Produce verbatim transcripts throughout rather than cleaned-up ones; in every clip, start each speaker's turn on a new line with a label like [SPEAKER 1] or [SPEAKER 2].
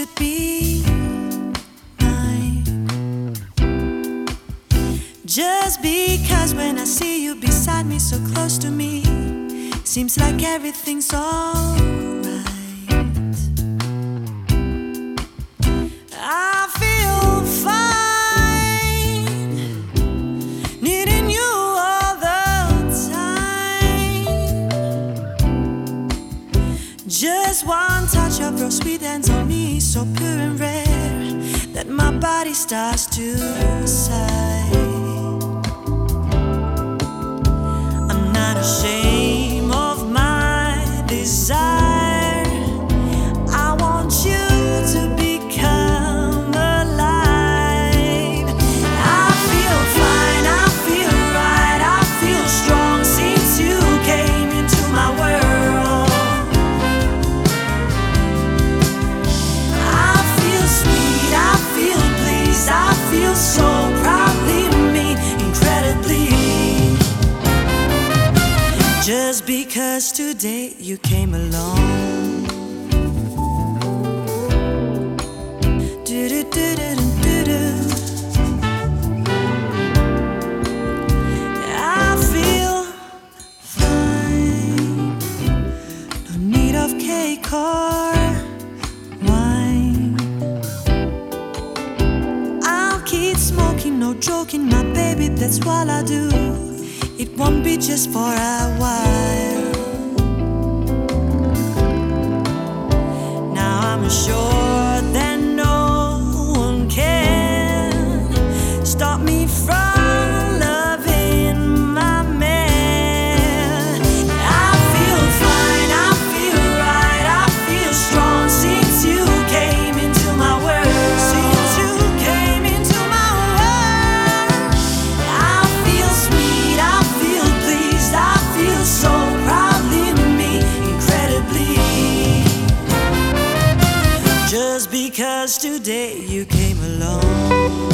[SPEAKER 1] should be mine. Just because when I see you beside me, so close to me, seems like everything's alright. I feel fine, needing you all the time. Just one touch of your sweet hands on me, so pure and rare, that my body starts to sigh. I'm not ashamed of my desire. I want you to become alive. I feel fine, I feel right, I feel strong since you came into my world. I feel sweet, I feel pleased, I feel so proudly me, incredibly. Just because today you came along. Do-do-do-do-do-do. I feel fine, no need of cake or wine. I'll keep smoking, no joking, my baby, that's what I do. It won't be just for a while. Now I'm sure that no one can stop me from loving my man. I feel fine, I feel right, I feel strong since you came into my world. Since you came into my world, I feel sweet, I feel pleased, I feel so proudly me, incredibly. Just because today you came along.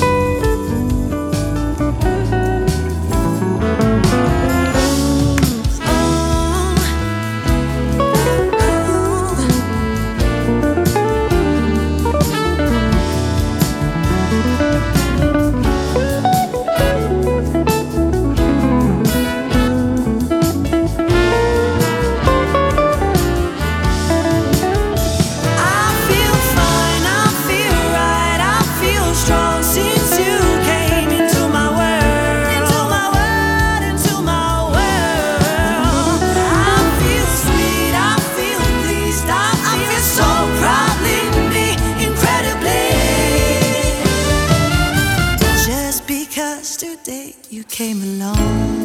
[SPEAKER 1] Today you came along.